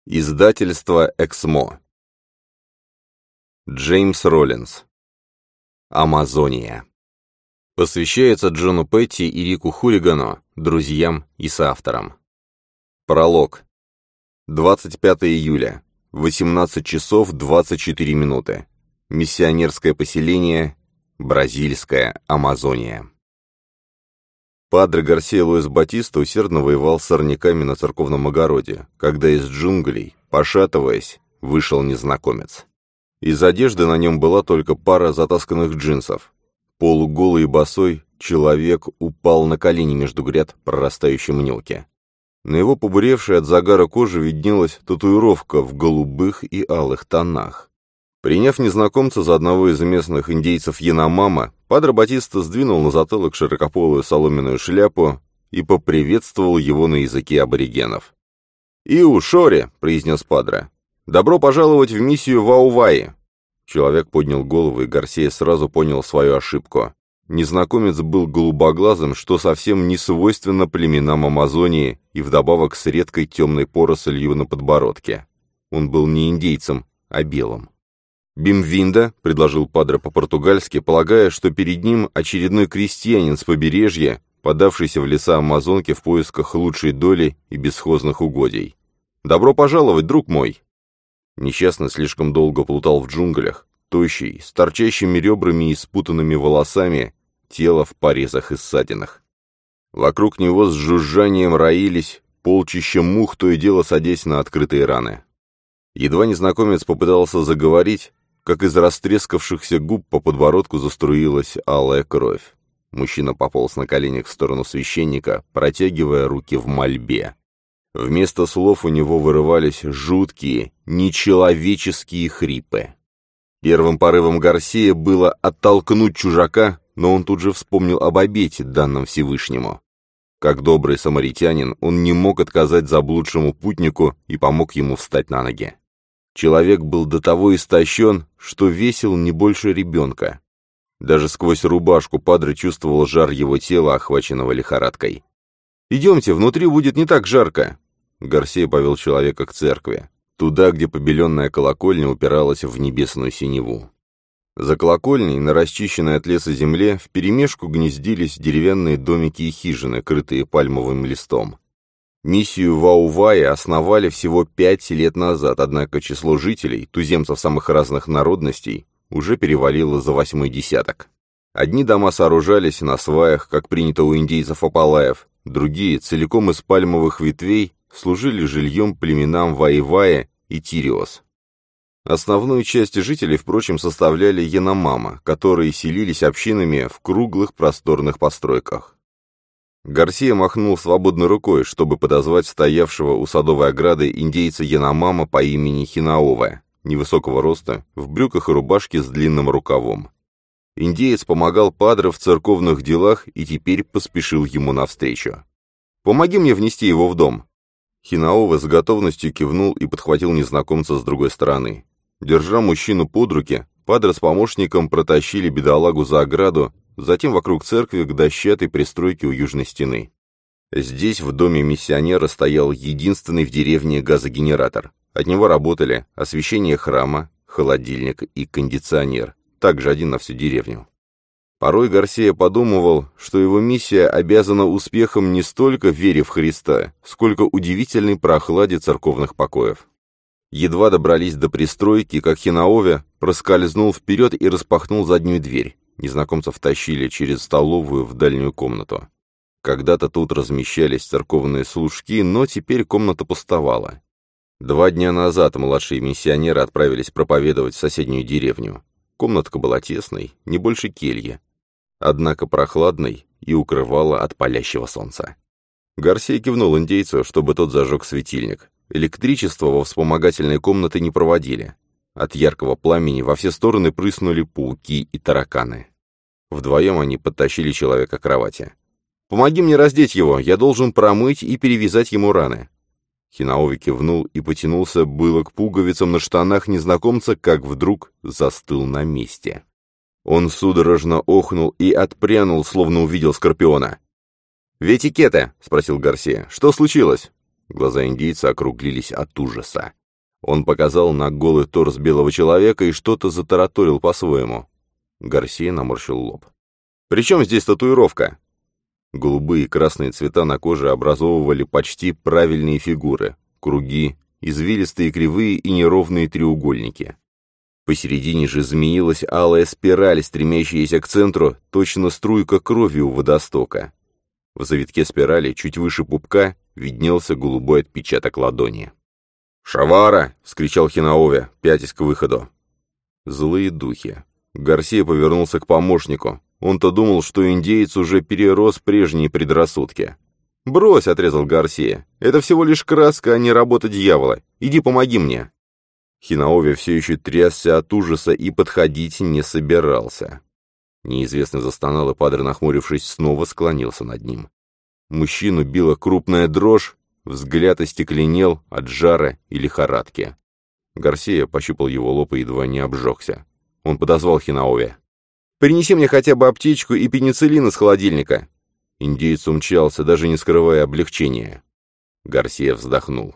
Издательство «Эксмо». Джеймс Роллинс. Амазония. Посвящается Джону Петти и Рику Хулигану, друзьям и соавторам. Пролог. 25 июля. 18 часов 24 минуты. Миссионерское поселение. Бразильская Амазония. Падре Гарсия Луис Батиста усердно воевал с сорняками на церковном огороде, когда из джунглей, пошатываясь, вышел незнакомец. Из одежды на нем была только пара затасканных джинсов. Полуголый и босой человек упал на колени между гряд прорастающей мнилки. На его побуревшей от загара коже виднелась татуировка в голубых и алых тонах. Приняв незнакомца за одного из местных индейцев Яномама, Падре Батиста сдвинул на затылок широкополую соломенную шляпу и поприветствовал его на языке аборигенов. «Иу, Шори!» — произнес Падре. «Добро пожаловать в миссию Вауваи!» Человек поднял голову, и Гарсия сразу понял свою ошибку. Незнакомец был голубоглазым, что совсем не свойственно племенам Амазонии, и вдобавок с редкой темной порослью на подбородке. Он был не индейцем, а белым. «Бимвинда», — предложил Падре по-португальски, полагая, что перед ним очередной крестьянин с побережья, подавшийся в леса Амазонки в поисках лучшей доли и бесхозных угодий. «Добро пожаловать, друг мой!» Несчастный слишком долго плутал в джунглях, тощий, с торчащими ребрами и спутанными волосами, тело в порезах и ссадинах. Вокруг него с жужжанием роились полчища мух, то и дело садясь на открытые раны. Едва незнакомец попытался заговорить, как из растрескавшихся губ по подбородку заструилась алая кровь. Мужчина пополз на коленях в сторону священника, протягивая руки в мольбе. Вместо слов у него вырывались жуткие, нечеловеческие хрипы. Первым порывом Гарсия было оттолкнуть чужака, но он тут же вспомнил об обете, данном Всевышнему. Как добрый самаритянин, он не мог отказать заблудшему путнику и помог ему встать на ноги. Человек был до того истощен, что весил не больше ребенка. Даже сквозь рубашку Падре чувствовал жар его тела, охваченного лихорадкой. «Идемте, внутри будет не так жарко!» Гарсия повел человека к церкви, туда, где побеленная колокольня упиралась в небесную синеву. За колокольней, на расчищенной от леса земле, вперемешку гнездились деревянные домики и хижины, крытые пальмовым листом. Миссию Вауваи основали всего 5 лет назад, однако число жителей, туземцев самых разных народностей, уже перевалило за 8-й десяток. Одни дома сооружались на сваях, как принято у индейцев Апалаев, другие, целиком из пальмовых ветвей, служили жильем племенам Ваивая и Тириос. Основную часть жителей, впрочем, составляли Яномама, которые селились общинами в круглых просторных постройках. Гарсия махнул свободной рукой, чтобы подозвать стоявшего у садовой ограды индейца Яномама по имени Хинаова, невысокого роста, в брюках и рубашке с длинным рукавом. Индеец помогал Падре в церковных делах и теперь поспешил ему навстречу. «Помоги мне внести его в дом». Хинаова с готовностью кивнул и подхватил незнакомца с другой стороны. Держа мужчину под руки, Падре с помощником протащили бедолагу за ограду, затем вокруг церкви к дощатой пристройке у южной стены. Здесь, в доме миссионера, стоял единственный в деревне газогенератор. От него работали освещение храма, холодильник и кондиционер, также один на всю деревню. Порой Гарсия подумывал, что его миссия обязана успехом не столько вере в Христа, сколько удивительной прохладе церковных покоев. Едва добрались до пристройки, как Хинаове проскользнул вперед и распахнул заднюю дверь. Незнакомцев тащили через столовую в дальнюю комнату. Когда-то тут размещались церковные служки, но теперь комната пустовала. 2 дня назад младшие миссионеры отправились проповедовать в соседнюю деревню. Комнатка была тесной, не больше кельи, однако прохладной и укрывала от палящего солнца. Гарсия кивнул индейцу, чтобы тот зажег светильник. Электричество во вспомогательной комнаты не проводили. От яркого пламени во все стороны прыснули пауки и тараканы. Вдвоем они подтащили человека к кровати. «Помоги мне раздеть его, я должен промыть и перевязать ему раны». Хинаови кивнул и потянулся было к пуговицам на штанах незнакомца, как вдруг застыл на месте. Он судорожно охнул и отпрянул, словно увидел скорпиона. «Ветикете?» — спросил Гарсия. «Что случилось?» Глаза индейца округлились от ужаса. Он показал на голый торс белого человека и что-то затараторил по-своему. Гарсия наморщил лоб. «При чем здесь татуировка?» Голубые и красные цвета на коже образовывали почти правильные фигуры, круги, извилистые кривые и неровные треугольники. Посередине же змеилась алая спираль, стремящаяся к центру, точно струйка крови у водостока. В завитке спирали, чуть выше пупка, виднелся голубой отпечаток ладони. «Шавара!» — вскричал Хинаове, пятясь к выходу. Злые духи. Гарсия повернулся к помощнику. Он-то думал, что индеец уже перерос прежние предрассудки. «Брось!» — отрезал Гарсия. «Это всего лишь краска, а не работа дьявола. Иди помоги мне!» Хинаове все еще трясся от ужаса и подходить не собирался. Неизвестный застонал, и падре, нахмурившись, снова склонился над ним. Мужчину била крупная дрожь, взгляд остекленел от жара и лихорадки. Гарсия пощупал его лоб и едва не обжегся. Он подозвал Хинаове. «Принеси мне хотя бы аптечку и пенициллин из холодильника». Индеец умчался, даже не скрывая облегчения. Гарсия вздохнул.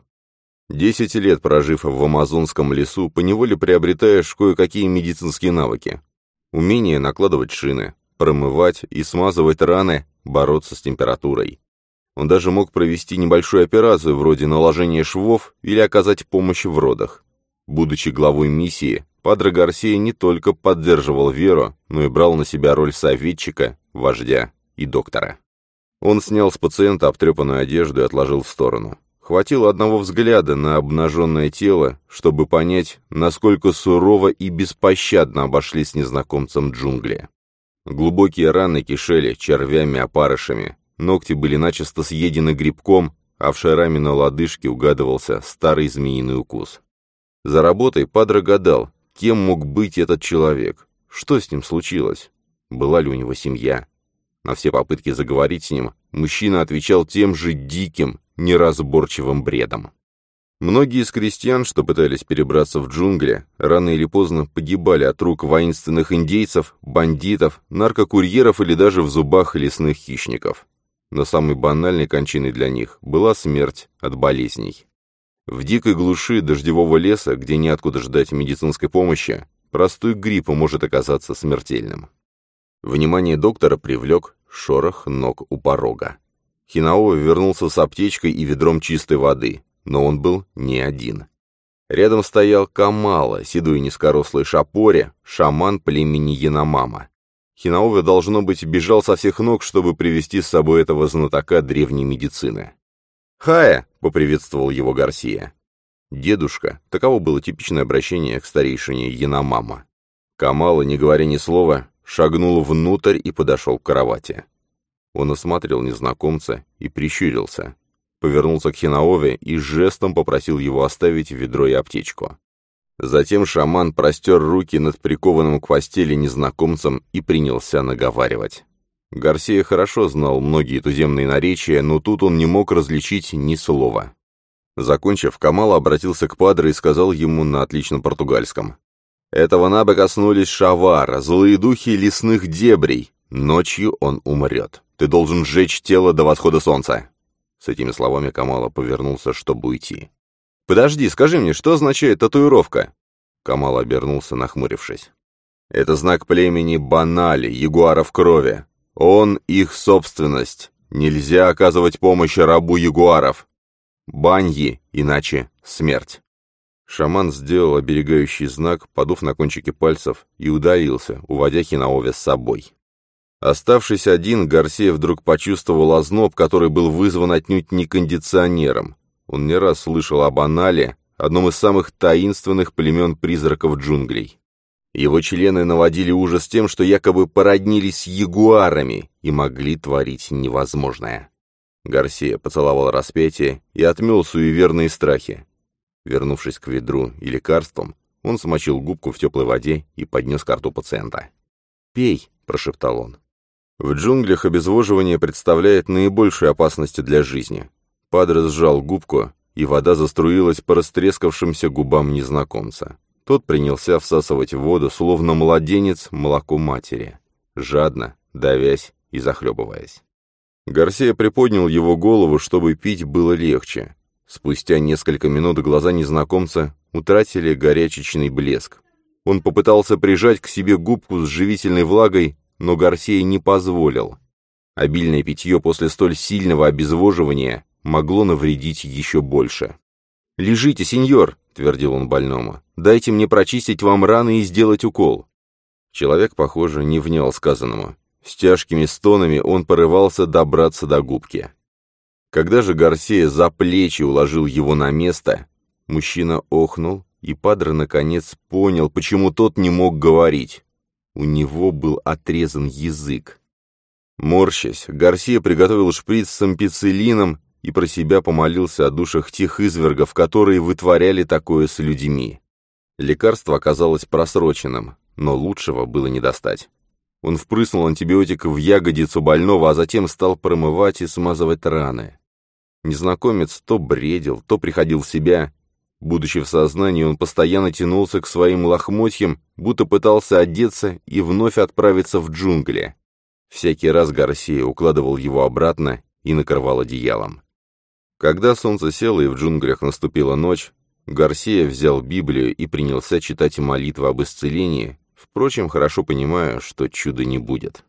10 лет прожив в амазонском лесу, поневоле приобретаешь кое-какие медицинские навыки. Умение накладывать шины, промывать и смазывать раны, бороться с температурой. Он даже мог провести небольшую операцию вроде наложения швов или оказать помощь в родах. Будучи главой миссии, падре Гарсия не только поддерживал веру, но и брал на себя роль советчика, вождя и доктора. Он снял с пациента обтрепанную одежду и отложил в сторону. Хватило одного взгляда на обнаженное тело, чтобы понять, насколько сурово и беспощадно обошлись с незнакомцем джунгли. Глубокие раны кишели червями-опарышами, ногти были начисто съедены грибком, а в шраме на лодыжке угадывался старый змеиный укус. За работой падре гадал, кем мог быть этот человек, что с ним случилось, была ли у него семья. На все попытки заговорить с ним мужчина отвечал тем же диким, неразборчивым бредом. Многие из крестьян, что пытались перебраться в джунгли, рано или поздно погибали от рук воинственных индейцев, бандитов, наркокурьеров или даже в зубах лесных хищников. Но самой банальной кончиной для них была смерть от болезней. В дикой глуши дождевого леса, где неоткуда ждать медицинской помощи, простой грипп может оказаться смертельным. Внимание доктора привлек шорох ног у порога. Хинаове вернулся с аптечкой и ведром чистой воды, но он был не один. Рядом стоял Камала, седой низкорослый шапоре, шаман племени Яномама. Хинаове, должно быть, бежал со всех ног, чтобы привести с собой этого знатока древней медицины. «Хая!» — поприветствовал его Гарсия. «Дедушка», таково было типичное обращение к старейшине Яномама. Камала, не говоря ни слова, шагнул внутрь и подошел к кровати. Он осмотрел незнакомца и прищурился. Повернулся к Хинаове и жестом попросил его оставить ведро и аптечку. Затем шаман простер руки над прикованным к постели незнакомцем и принялся наговаривать. Гарсия хорошо знал многие туземные наречия, но тут он не мог различить ни слова. Закончив, Камала обратился к падре и сказал ему на отличном португальском. «Этого наба коснулись Шавара, злые духи лесных дебрей. Ночью он умрет. Ты должен сжечь тело до восхода солнца». С этими словами Камала повернулся, чтобы уйти. «Подожди, скажи мне, что означает татуировка?» Камала обернулся, нахмурившись. «Это знак племени Банали, ягуаров крови. Он их собственность. Нельзя оказывать помощь рабу ягуаров. Баньи, иначе смерть». Шаман сделал оберегающий знак, подув на кончики пальцев, и удалился, уводя Хинаове с собой. Оставшись один, Гарсия вдруг почувствовал озноб, который был вызван отнюдь не кондиционером. Он не раз слышал об Анале, одном из самых таинственных племен призраков джунглей. Его члены наводили ужас тем, что якобы породнились с ягуарами и могли творить невозможное. Гарсия поцеловал распятие и отмел суеверные страхи. Вернувшись к ведру и лекарствам, он смочил губку в теплой воде и поднес ко рту пациента. «Пей», — прошептал он. В джунглях обезвоживание представляет наибольшую опасность для жизни. Падре сжал губку, и вода заструилась по растрескавшимся губам незнакомца. Тот принялся всасывать в воду, словно младенец, молоко матери, жадно, давясь и захлебываясь. Гарсия приподнял его голову, чтобы пить было легче. Спустя несколько минут глаза незнакомца утратили горячечный блеск. Он попытался прижать к себе губку с живительной влагой, но Гарсия не позволил. Обильное питье после столь сильного обезвоживания могло навредить еще больше. «Лежите, сеньор», — твердил он больному, — «дайте мне прочистить вам раны и сделать укол». Человек, похоже, не внял сказанному. С тяжкими стонами он порывался добраться до губки. Когда же Гарсия за плечи уложил его на место, мужчина охнул, и Падре наконец понял, почему тот не мог говорить. У него был отрезан язык. Морщась, Гарсия приготовил шприц с ампицилином и про себя помолился о душах тех извергов, которые вытворяли такое с людьми. Лекарство оказалось просроченным, но лучшего было не достать. Он впрыснул антибиотик в ягодицу больного, а затем стал промывать и смазывать раны. Незнакомец то бредил, то приходил в себя. Будучи в сознании, он постоянно тянулся к своим лохмотьям, будто пытался одеться и вновь отправиться в джунгли. Всякий раз Гарсия укладывал его обратно и накрывал одеялом. Когда солнце село и в джунглях наступила ночь, Гарсия взял Библию и принялся читать молитвы об исцелении, впрочем, хорошо понимая, что чуда не будет.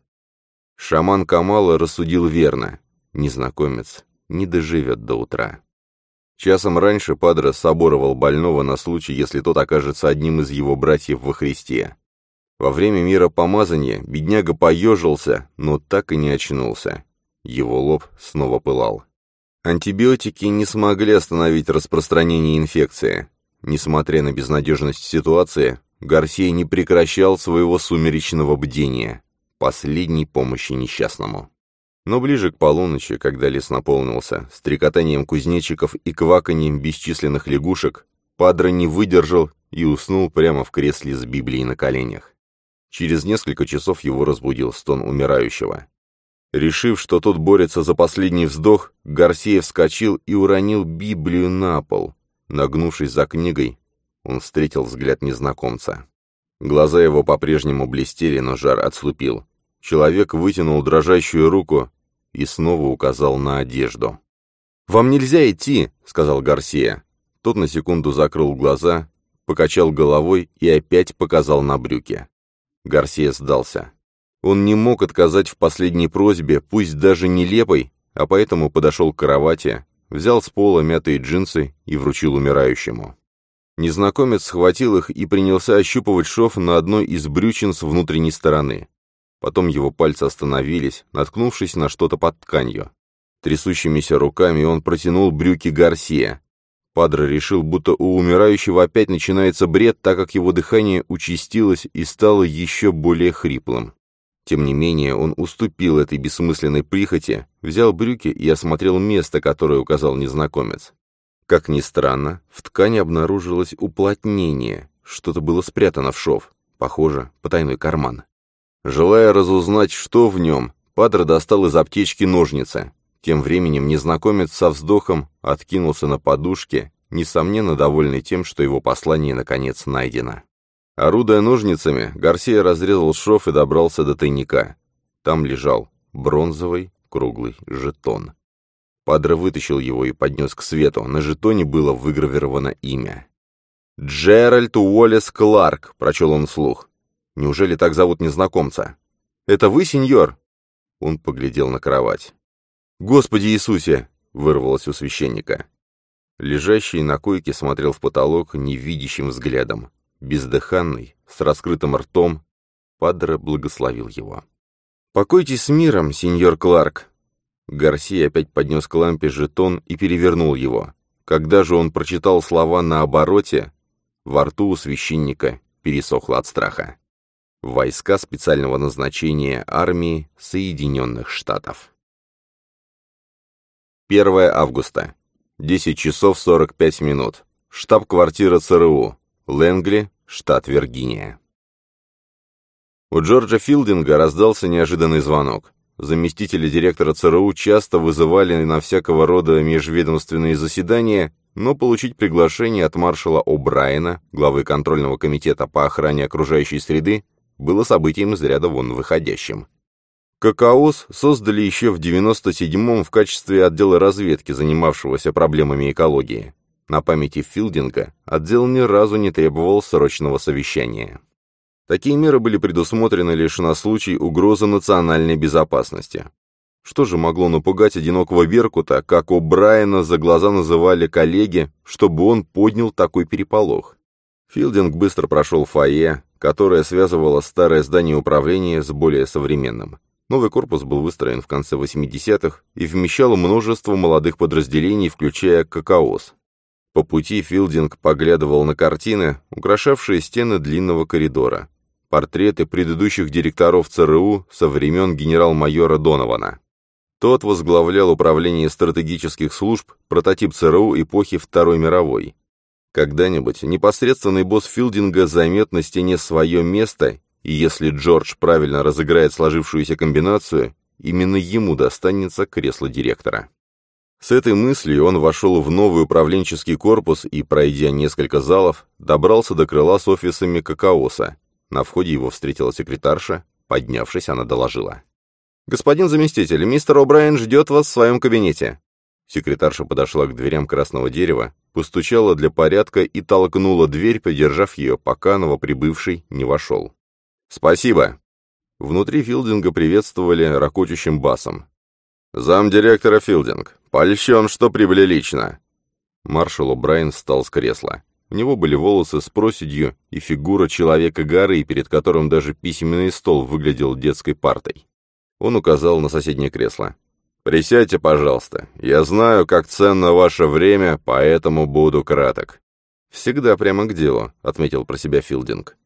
Шаман Камала рассудил верно. Незнакомец не доживет до утра. Часом раньше Падре соборовал больного на случай, если тот окажется одним из его братьев во Христе. Во время миропомазания бедняга поежился, но так и не очнулся. Его лоб снова пылал. Антибиотики не смогли остановить распространение инфекции. Несмотря на безнадежность ситуации, Гарсия не прекращал своего сумеречного бдения, последней помощи несчастному. Но ближе к полуночи, когда лес наполнился стрекотанием кузнечиков и кваканьем бесчисленных лягушек, Падре не выдержал и уснул прямо в кресле с Библией на коленях. Через несколько часов его разбудил стон умирающего. Решив, что тот борется за последний вздох, Гарсия вскочил и уронил Библию на пол. Нагнувшись за книгой, он встретил взгляд незнакомца. Глаза его по-прежнему блестели, но жар отступил. Человек вытянул дрожащую руку и снова указал на одежду. «Вам нельзя идти», — сказал Гарсия. Тот на секунду закрыл глаза, покачал головой и опять показал на брюки. Гарсия сдался. Он не мог отказать в последней просьбе, пусть даже нелепой, а поэтому подошел к кровати, взял с пола мятые джинсы и вручил умирающему. Незнакомец схватил их и принялся ощупывать шов на одной из брючин с внутренней стороны. Потом его пальцы остановились, наткнувшись на что-то под тканью. Трясущимися руками он протянул брюки Гарсия. Падре решил, будто у умирающего опять начинается бред, так как его дыхание участилось и стало еще более хриплым. Тем не менее, он уступил этой бессмысленной прихоти, взял брюки и осмотрел место, которое указал незнакомец. Как ни странно, в ткани обнаружилось уплотнение, что-то было спрятано в шов, похоже, потайной карман. Желая разузнать, что в нем, Падре достал из аптечки ножницы. Тем временем незнакомец со вздохом откинулся на подушке, несомненно довольный тем, что его послание наконец найдено. Орудуя ножницами, Гарсия разрезал шов и добрался до тайника. Там лежал бронзовый круглый жетон. Падре вытащил его и поднес к свету. На жетоне было выгравировано имя. «Джеральд Уоллес Кларк», — прочел он вслух. «Неужели так зовут незнакомца?» «Это вы, сеньор?» Он поглядел на кровать. «Господи Иисусе!» — вырвалось у священника. Лежащий на койке смотрел в потолок невидящим взглядом. Бездыханный, с раскрытым ртом, Падре благословил его. «Покойтесь с миром, сеньор Кларк!» Гарсия опять поднес к лампе жетон и перевернул его. Когда же он прочитал слова на обороте, во рту у священника пересохло от страха. Войска специального назначения армии Соединенных Штатов. 1 августа. 10 часов 45 минут. Штаб-квартира ЦРУ. Лэнгли, штат Виргиния. У Джорджа Филдинга раздался неожиданный звонок. Заместителя директора ЦРУ часто вызывали на всякого рода межведомственные заседания, но получить приглашение от маршала О'Брайена, главы контрольного комитета по охране окружающей среды, было событием из ряда вон выходящим. ККОС создали еще в 97-м в качестве отдела разведки, занимавшегося проблемами экологии. На памяти Филдинга отдел ни разу не требовал срочного совещания. Такие меры были предусмотрены лишь на случай угрозы национальной безопасности. Что же могло напугать одинокого беркута, как О'Брайена за глаза называли коллеги, чтобы он поднял такой переполох? Филдинг быстро прошел фойе, которое связывало старое здание управления с более современным. Новый корпус был выстроен в конце 80-х и вмещал множество молодых подразделений, включая ККОС. По пути Филдинг поглядывал на картины, украшавшие стены длинного коридора. Портреты предыдущих директоров ЦРУ со времен генерал-майора Донована. Тот возглавлял управление стратегических служб, прототип ЦРУ эпохи Второй мировой. Когда-нибудь непосредственный босс Филдинга займет на стене свое место, и если Джордж правильно разыграет сложившуюся комбинацию, именно ему достанется кресло директора. С этой мыслью он вошел в новый управленческий корпус и, пройдя несколько залов, добрался до крыла с офисами ККОСа. На входе его встретила секретарша. Поднявшись, она доложила: «Господин заместитель, мистер О'Брайен ждет вас в своем кабинете». Секретарша подошла к дверям красного дерева, постучала для порядка и толкнула дверь, придержав ее, пока новоприбывший не вошел. «Спасибо». Внутри Филдинга приветствовали ракочущим басом. «Замдиректора Филдинг. Польщен, что прибыли лично». Маршал О'Брайен встал с кресла. У него были волосы с проседью и фигура человека-горы, перед которым даже письменный стол выглядел детской партой. Он указал на соседнее кресло. «Присядьте, пожалуйста. Я знаю, как ценно ваше время, поэтому буду краток». «Всегда прямо к делу», — отметил про себя Филдинг.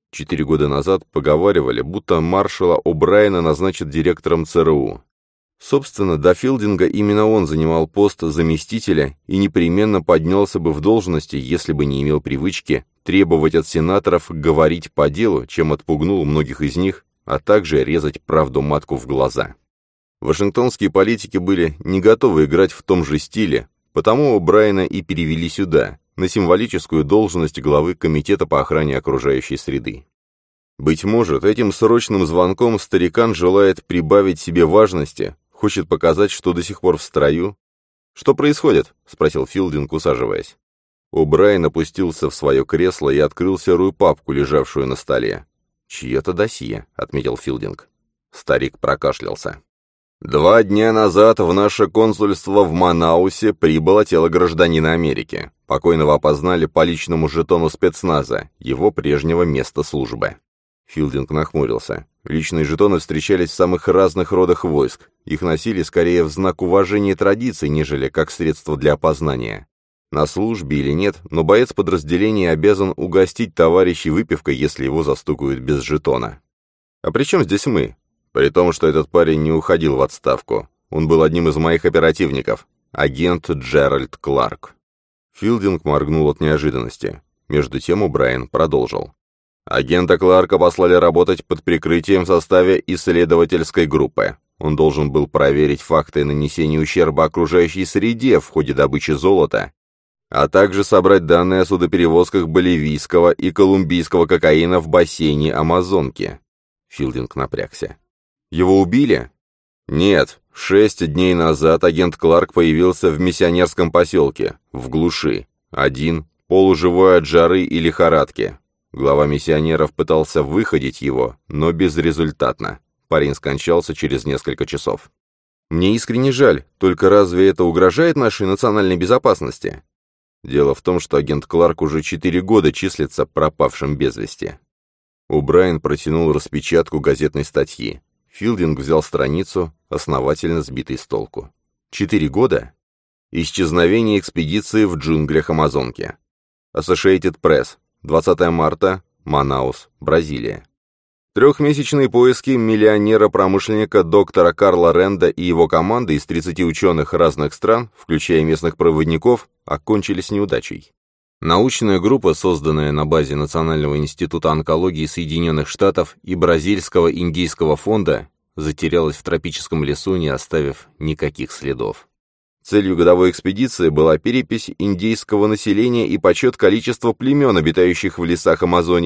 4 года назад поговаривали, будто маршала О'Брайена назначат директором ЦРУ. Собственно, до Филдинга именно он занимал пост заместителя и непременно поднялся бы в должности, если бы не имел привычки требовать от сенаторов говорить по делу, чем отпугнул многих из них, а также резать правду матку в глаза. Вашингтонские политики были не готовы играть в том же стиле, потому О'Брайена и перевели сюда, на символическую должность главы Комитета по охране окружающей среды. Быть может, этим срочным звонком старикан желает прибавить себе важности, хочет показать, что до сих пор в строю. «Что происходит?» — спросил Филдинг, усаживаясь. О'Брайен опустился в свое кресло и открыл серую папку, лежавшую на столе. «Чье-то досье», — отметил Филдинг. Старик прокашлялся. 2 дня назад в наше консульство в Манаусе прибыло тело гражданина Америки. Покойного опознали по личному жетону спецназа, его прежнего места службы». Филдинг нахмурился. Личные жетоны встречались в самых разных родах войск. Их носили скорее в знак уважения традиций, нежели как средство для опознания. На службе или нет, но боец подразделения обязан угостить товарищей выпивкой, если его застукают без жетона. «А при чем здесь мы?» «При том, что этот парень не уходил в отставку. Он был одним из моих оперативников. Агент Джеральд Кларк». Филдинг моргнул от неожиданности. Между тем О'Брайен продолжил. Агента Кларка послали работать под прикрытием в составе исследовательской группы. Он должен был проверить факты нанесения ущерба окружающей среде в ходе добычи золота, а также собрать данные о судоперевозках боливийского и колумбийского кокаина в бассейне Амазонки. Филдинг напрягся. «Его убили?» «Нет. 6 дней назад агент Кларк появился в миссионерском поселке, в глуши. Один, полуживой от жары и лихорадки. Глава миссионеров пытался выходить его, но безрезультатно. Парень скончался через несколько часов. Мне искренне жаль, только разве это угрожает нашей национальной безопасности? Дело в том, что агент Кларк уже 4 года числится пропавшим без вести». О'Брайен протянул распечатку газетной статьи. Филдинг взял страницу, основательно сбитый с толку. 4 года? Исчезновение экспедиции в джунглях Амазонки. Associated Press. 20 марта, Манаус, Бразилия. 3-месячные поиски миллионера-промышленника доктора Карла Ренда и его команды из 30 ученых разных стран, включая местных проводников, окончились неудачей. Научная группа, созданная на базе Национального института онкологии Соединенных Штатов и Бразильского индийского фонда, затерялась в тропическом лесу, не оставив никаких следов. Целью годовой экспедиции была перепись индейского населения и подсчет количества племен, обитающих в лесах Амазонии,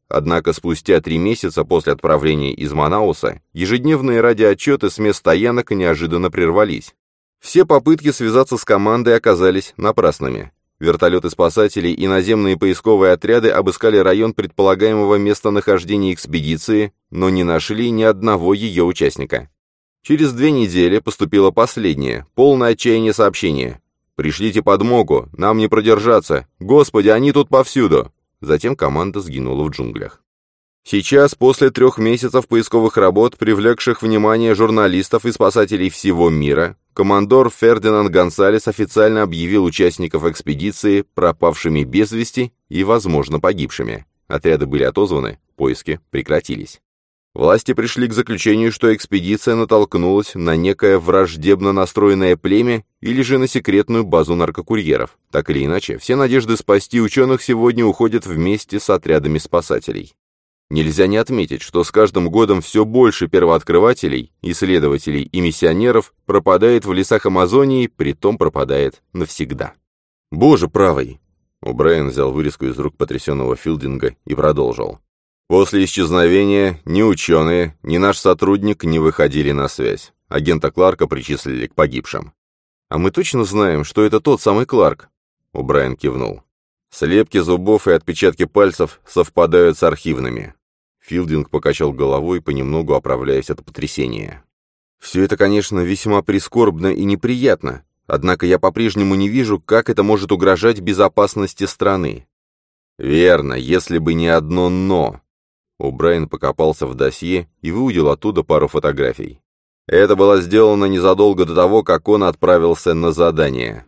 Однако спустя 3 месяца после отправления из Манауса ежедневные радиоотчеты с мест стоянок неожиданно прервались. Все попытки связаться с командой оказались напрасными. Вертолеты спасателей и наземные поисковые отряды обыскали район предполагаемого местонахождения экспедиции, но не нашли ни одного ее участника. Через 2 недели поступило последнее, полное отчаяние сообщение. «Пришлите подмогу, нам не продержаться! Господи, они тут повсюду!» Затем команда сгинула в джунглях. Сейчас, после 3 месяцев поисковых работ, привлекших внимание журналистов и спасателей всего мира, командор Фердинанд Гонсалес официально объявил участников экспедиции пропавшими без вести и, возможно, погибшими. Отряды были отозваны, поиски прекратились. Власти пришли к заключению, что экспедиция натолкнулась на некое враждебно настроенное племя или же на секретную базу наркокурьеров. Так или иначе, все надежды спасти ученых сегодня уходят вместе с отрядами спасателей. Нельзя не отметить, что с каждым годом все больше первооткрывателей, исследователей и миссионеров пропадает в лесах Амазонии, притом пропадает навсегда. «Боже правый!» О'Брайен взял вырезку из рук потрясенного Филдинга и продолжил. После исчезновения ни ученые, ни наш сотрудник не выходили на связь. Агента Кларка причислили к погибшим. «А мы точно знаем, что это тот самый Кларк?» О'Брайен кивнул. «Слепки зубов и отпечатки пальцев совпадают с архивными». Филдинг покачал головой, понемногу оправляясь от потрясения. «Все это, конечно, весьма прискорбно и неприятно, однако я по-прежнему не вижу, как это может угрожать безопасности страны». «Верно, если бы не одно «но». О'Брайен покопался в досье и выудил оттуда пару фотографий. Это было сделано незадолго до того, как он отправился на задание.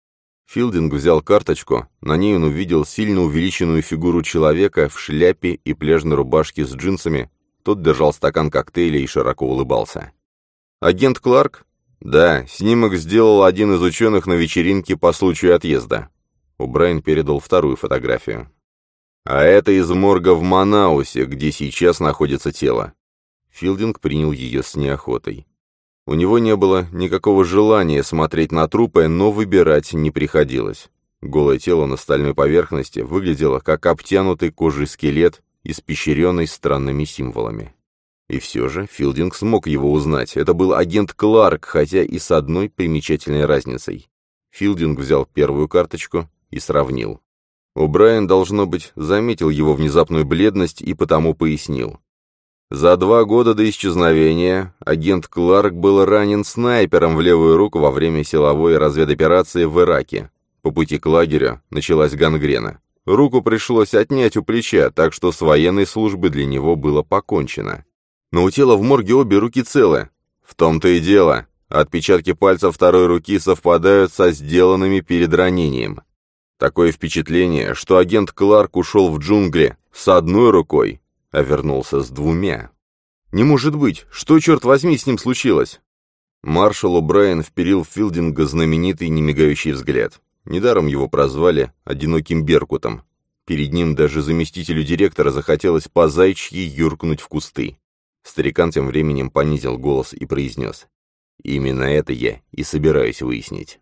Филдинг взял карточку, на ней он увидел сильно увеличенную фигуру человека в шляпе и пляжной рубашке с джинсами, тот держал стакан коктейля и широко улыбался. «Агент Кларк?» «Да, снимок сделал один из ученых на вечеринке по случаю отъезда». О'Брайен передал вторую фотографию. «А это из морга в Манаусе, где сейчас находится тело». Филдинг принял ее с неохотой. У него не было никакого желания смотреть на трупы, но выбирать не приходилось. Голое тело на стальной поверхности выглядело как обтянутый кожей скелет, испещренный странными символами. И все же Филдинг смог его узнать. Это был агент Кларк, хотя и с одной примечательной разницей. Филдинг взял первую карточку и сравнил. О'Брайен, должно быть, заметил его внезапную бледность и потому пояснил. За 2 года до исчезновения агент Кларк был ранен снайпером в левую руку во время силовой разведоперации в Ираке. По пути к лагерю началась гангрена. Руку пришлось отнять у плеча, так что с военной службы для него было покончено. Но у тела в морге обе руки целы. В том-то и дело. Отпечатки пальцев второй руки совпадают со сделанными перед ранением. Такое впечатление, что агент Кларк ушел в джунгли с одной рукой, а вернулся с 2. Не может быть! Что, черт возьми, с ним случилось? Маршал О'Брайен вперил в Филдинга знаменитый немигающий взгляд. Недаром его прозвали «одиноким беркутом». Перед ним даже заместителю директора захотелось по заячьи юркнуть в кусты. Старикан тем временем понизил голос и произнес. «Именно это я и собираюсь выяснить».